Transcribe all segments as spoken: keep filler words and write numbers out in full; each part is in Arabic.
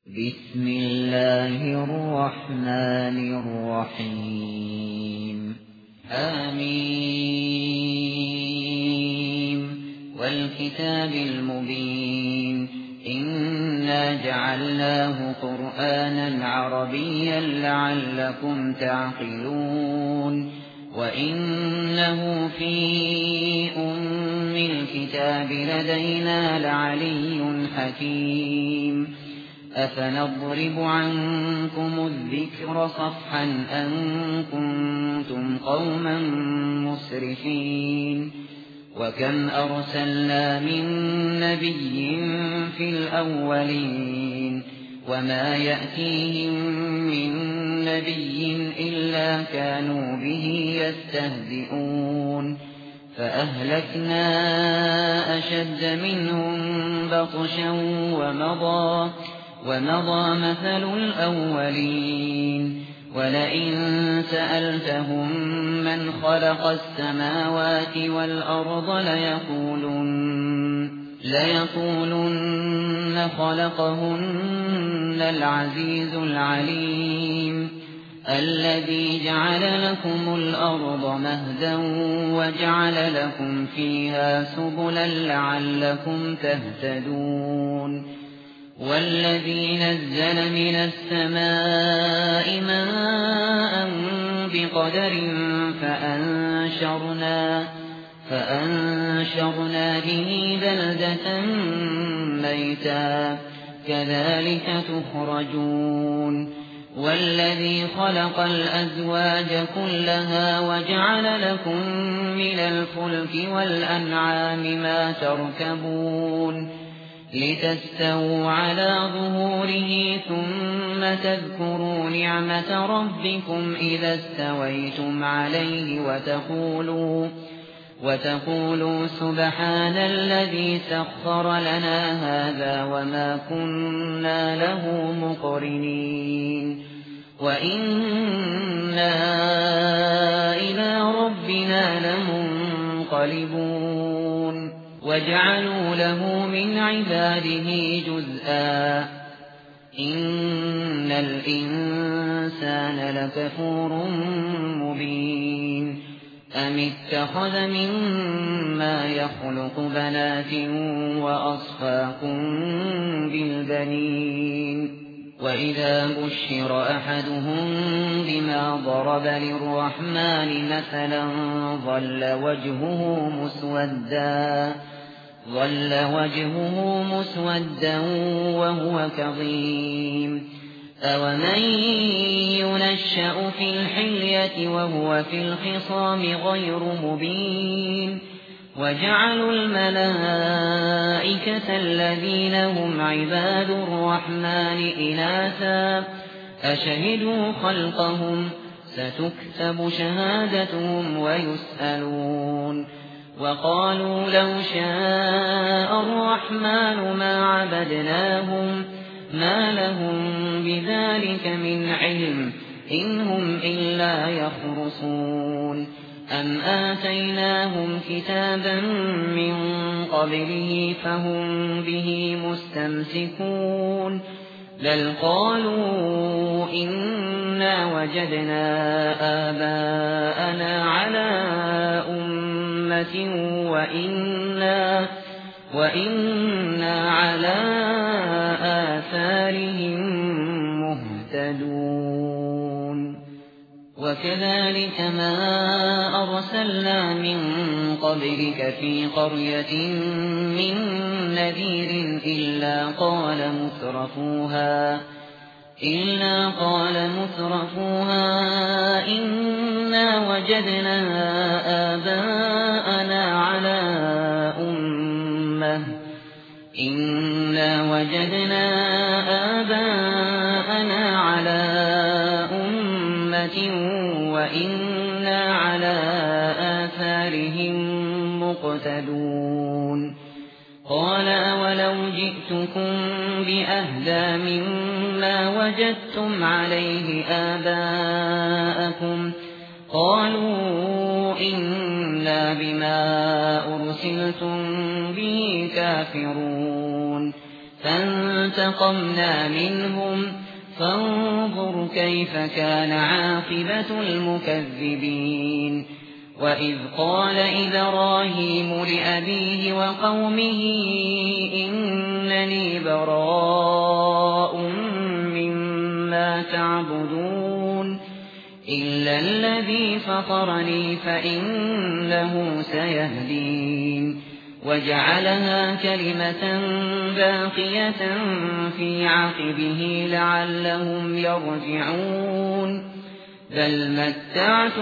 بسم الله الرحمن الرحيم آمين والكتاب المبين إنا جعلناه قرآنا عربيا لعلكم تعقلون وإنه في أم الكتاب لدينا لعلي حكيم أفنضرب عنكم الذكر صفحا أن كنتم قوما مسرفين وكم أرسلنا من نبي في الأولين وما يأتيهم من نبي إلا كانوا به يستهزئون فأهلكنا أشد منهم بطشا ومضى ومضى مثل الأولين ولئن سألتهم من خلق السماوات والأرض ليقولن ليقولن خلقهن العزيز العليم الذي جعل لكم الأرض مهدا وجعل لكم فيها سبلا لعلكم تهتدون والذي نزل من السماء ماء بقدر فأنشرنا فأنشرنا به بلدة ميتا كذلك تخرجون والذي خلق الأزواج كلها وجعل لكم من الفلك والأنعام ما تركبون لتستووا على ظهوره ثم تذكروا نعمة ربكم إذا استويتم عليه وتقولوا وتقولوا سبحان الذي سخر لنا هذا وما كنا له مقرنين وإنا إلى ربنا لمنقلبون وجعلوا له من عباده جزءا إن الإنسان لكفور مبين أم اتخذ مما يخلق بنات وأصفاكم بالبنين وإذا بشر أحدهم بما ضرب للرحمن مثلا ظل وجهه مسودا ظل وجهه مسودا وهو كظيم أومن ينشأ في الحلية وهو في الخصام غير مبين وجعلوا الملائكة الذين هم عباد الرحمن إناثا أشهدوا خلقهم ستكتب شهادتهم ويسألون وقالوا لو شاء الرحمن ما عبدناهم ما لهم بذلك من علم إن هم إلا يخرصون أم آتيناهم كتابا من قبله فهم به مستمسكون بل قالوا إنا وجدنا آباءنا على أمة وإنا وإنا على آثارهم مهتدون وكذلك ما أرسلنا من قبلك في قرية من نذير إلا قال مترفوها إلا قال مترفوها إنا وجدنا آباءنا على أمة إنا وجدنا آباءنا على أمة وإنا على آثارهم مقتدون قال أولو جئتكم بأهدى مما وجدتم عليه آباءكم قالوا إنا بما أرسلتم به كافرون فانتقمنا منهم فانظر كيف كان عاقبة المكذبين وإذ قال إبراهيم لأبيه وقومه إنني براء مما تعبدون إلا الذي فطرني فإنه سيهدين وجعلها كلمة باقية في عقبه لعلهم يرجعون بل متعت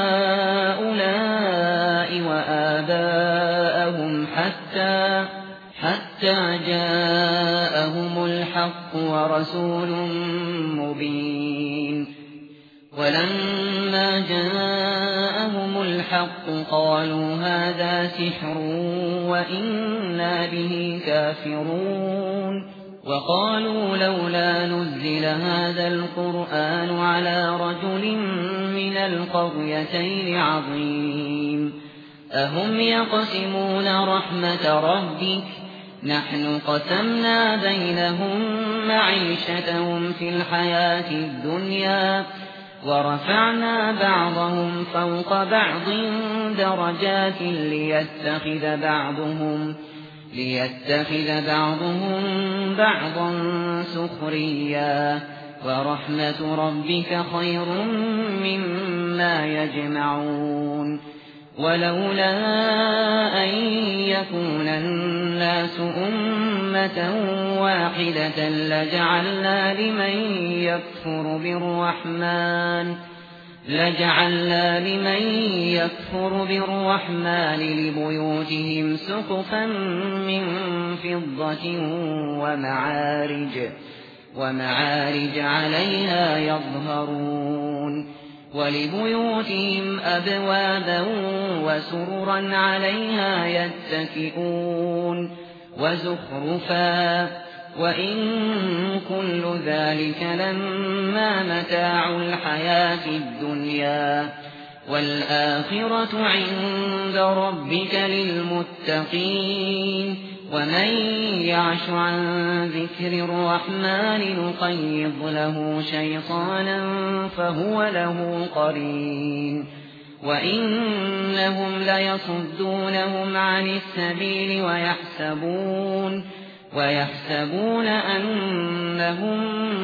هؤلاء وآباءهم حتى حتى جاءهم الحق ورسول مبين ولما جاءهم الحق قالوا هذا سحر وإنا به كافرون وقالوا لولا نزل هذا القرآن على رجل من القريتين عظيم أهم يقسمون رحمة ربك نحن قسمنا بينهم معيشتهم في الحياة الدنيا ورفعنا بعضهم فوق بعض درجات ليتخذ بعضهم ليتخذ بعضهم بعضا سخريا ورحمة ربك خير مما يجمعون ولولا أن يكون الناس أمة واحدة لجعلنا لمن يكفر بالرحمن لجعلنا لمن يكفر بالرحمن لبيوتهم سقفا من فضة ومعارج ومعارج عليها يظهرون ولبيوتهم أبوابا وسررا عليها يتكئون وزخرفا وإن كل ذلك لما متاع الحياة الدنيا والآخرة عند ربك للمتقين ومن يعش عن ذكر الرحمن نقيض له شيطانا فهو له قرين وإنهم ليصدونهم عن السبيل ويحسبون ويحسبون أنهم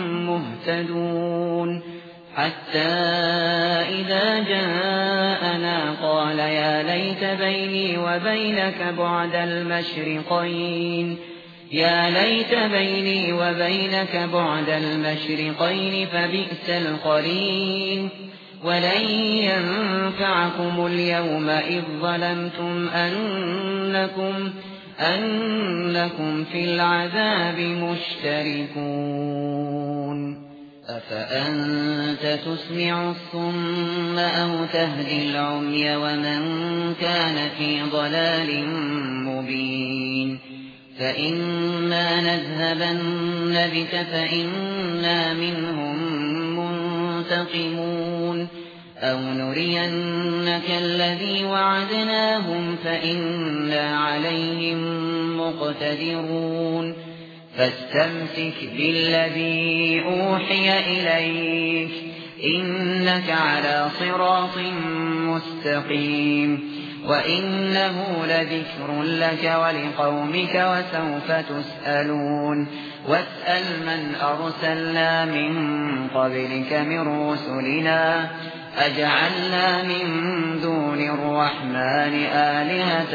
مهتدون حتى إذا جاءنا قال يا ليت بيني وبينك بعد المشرقين يا ليت بيني وبينك بعد المشرقين فبئس القرين ولن ينفعكم اليوم إذ ظلمتم أنكم أنكم في العذاب مشتركون أفأنت تسمع الصم أو تهدي العمي ومن كان في ضلال مبين فإما نذهبن بك فإنا منهم منتقمون أو نرينك الذي وعدناهم فإنا عليهم مقتدرون فاستمسك بالذي أوحي إليك إنك على صراط مستقيم وإنه لذكر لك ولقومك وسوف تسألون واسأل من أرسلنا من قبلك من رسلنا أجعلنا من دون الرحمن آلهة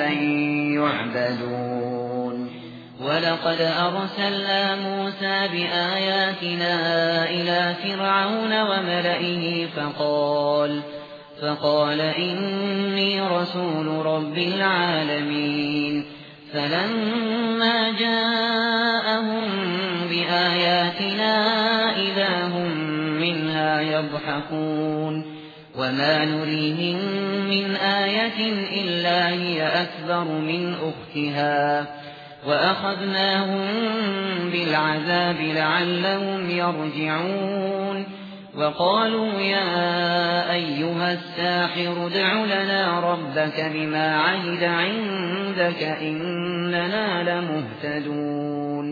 يعبدون ولقد أرسلنا موسى بآياتنا إلى فرعون وملئه فقال فقال إني رسول رب العالمين فلما جاءهم بآياتنا إذا هم منها يضحكون وما نريهم من آية إلا هي أكبر من أختها وأخذناهم بالعذاب لعلهم يرجعون وقالوا يا أيها الساحر ادع لنا ربك بما عهد عندك إننا لمهتدون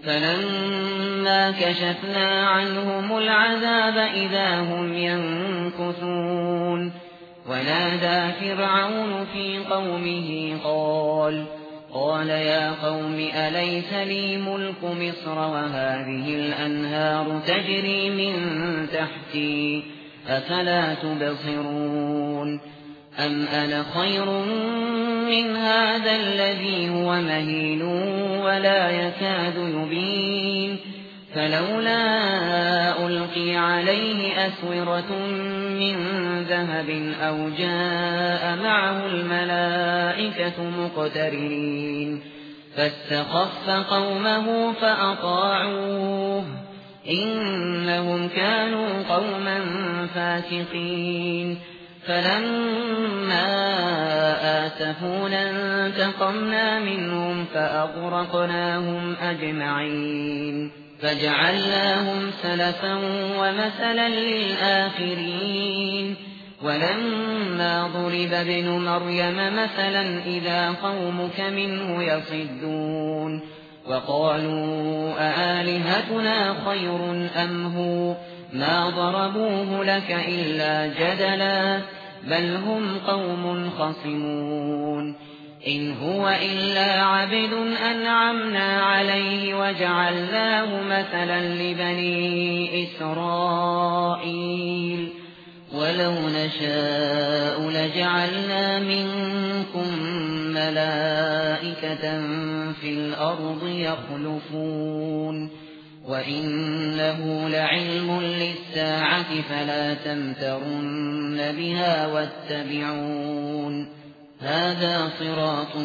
فلما كشفنا عنهم العذاب إذا هم ينكثون ونادى فرعون في قومه قال قال يا قوم أليس لي ملك مصر وهذه الأنهار تجري من تحتي أفلا تبصرون أم أنا خير من هذا الذي هو مهين ولا يكاد يبين فلولا ألقي عليه أسورة من ذهب أو جاء معه الملائكة مقترنين فاستخف قومه فأطاعوه إنهم كانوا قوما فاسقين فلما آسفونا انتقمنا منهم فأغرقناهم أجمعين فجعلناهم سلفا ومثلا للآخرين ولما ضرب ابن مريم مثلا إذا قومك منه يصدون وقالوا أآلهتنا خير أم هو ما ضربوه لك إلا جدلا بل هم قوم خصمون إن هو إلا عبد أنعمنا عليه وجعلناه مثلا لبني إسرائيل ولو نشاء لجعلنا منكم ملائكة في الأرض يخلفون وإنه لعلم للساعة فلا تمترن بها واتبعون هذا صراط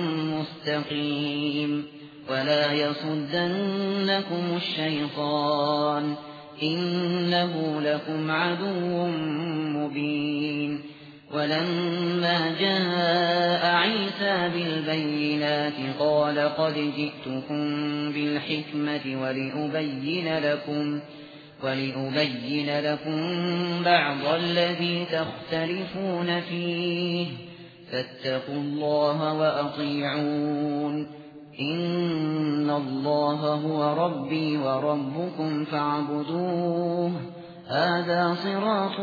مستقيم ولا يصدنكم الشيطان إنه لكم عدو مبين ولما جاء عيسى بالبينات قال قد جئتكم بالحكمة ولأبين لكم ولأبين لكم بعض الذي تختلفون فيه فاتقوا الله وأطيعون إن الله هو ربي وربكم فاعبدوه هذا صراط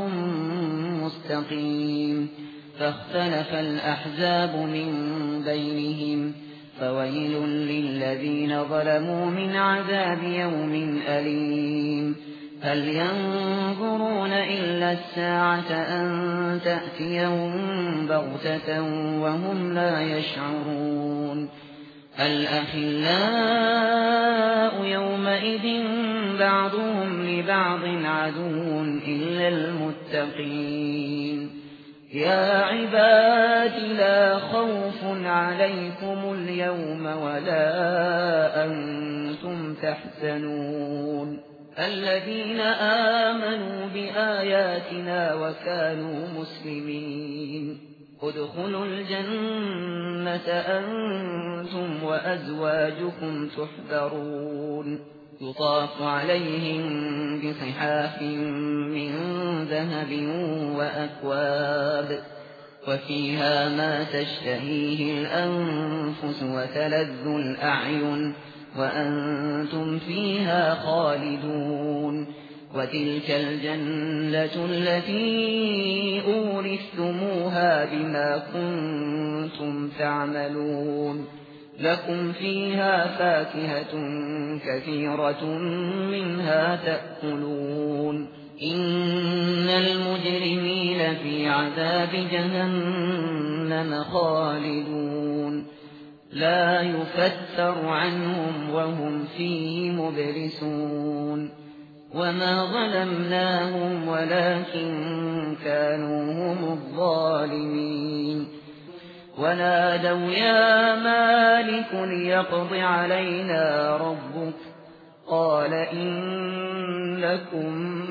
مستقيم فاختلف الأحزاب من بينهم فويل للذين ظلموا من عذاب يوم أليم هل ينظرون إلا الساعة أن تأتيهم بغتة وهم لا يشعرون الأخلاء يومئذ بعضهم لبعض عدو إلا المتقين يا عباد لا خوف عليكم اليوم ولا أنتم تحزنون الذين آمنوا بآياتنا وكانوا مسلمين ادخلوا الجنة أنتم وأزواجكم تحبرون يطاف عليهم بصحاف من ذهب وأكواب وفيها ما تشتهيه الأنفس وتلذ الأعين وأنتم فيها خالدون وتلك الجنة التي أورثتموها بما كنتم تعملون لكم فيها فاكهة كثيرة منها تأكلون إن المجرمين في عذاب جهنم خالدون لا يفتر عنهم وهم فيه مبلسون وما ظلمناهم ولكن كانوا هم الظالمين ونادوا يا مالك ليقض علينا ربك قال إنكم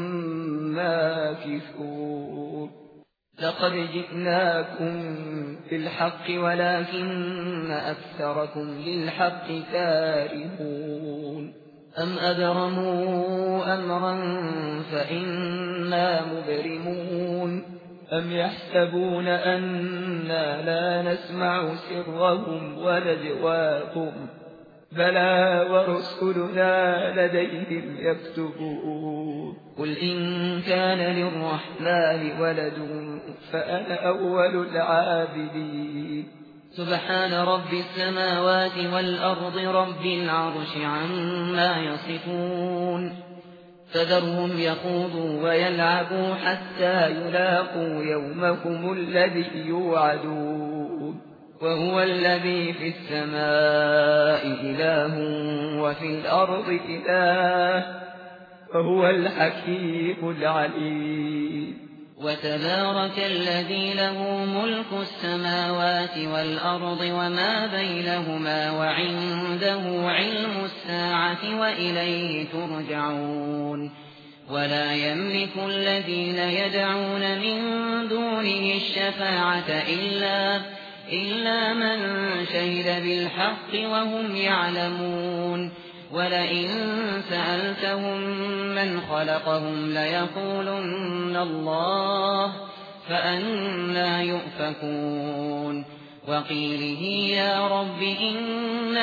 ماكثون لقد جئناكم بالحق ولكن أكثركم للحق كارهون أم أبرموا أمرا فإنا مبرمون أم يحسبون أننا لا نسمع سرهم ونجواهم بلى ورسلنا لديهم يكتبون قل إن كان للرحمن ولد فأنا أول العابدين سبحان رب السماوات والأرض رب العرش عما يصفون فذرهم يخوضوا ويلعبوا حتى يلاقوا يومهم الذي يوعدون وهو الذي في السماء إله وفي الأرض إله وهو الحكيم العليم وتبارك الذي له ملك السماوات والأرض وما بينهما وعنده علم الساعة وإليه ترجعون ولا يملك الذين يدعون من دونه الشفاعة إلا إلا من شهد بالحق وهم يعلمون ولئن سألتهم من خلقهم ليقولن الله فأنى يؤفكون وقيله يا رب إن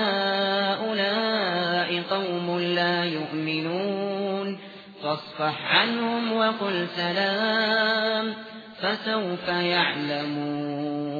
هؤلاء قوم لا يؤمنون فاصفح عنهم وقل سلام فسوف يعلمون